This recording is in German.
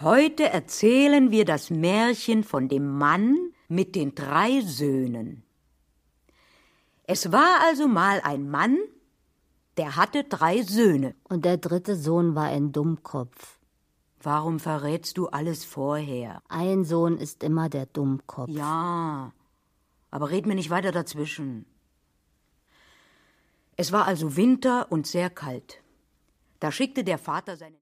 Heute erzählen wir das Märchen von dem Mann mit den 3 Söhnen. Es war also mal ein Mann, der hatte 3 Söhne. Und der 3. Sohn war ein Dummkopf. Warum verrätst du alles vorher? Ein Sohn ist immer der Dummkopf. Ja, aber red mir nicht weiter dazwischen. Es war also Winter und sehr kalt. Da schickte der Vater seine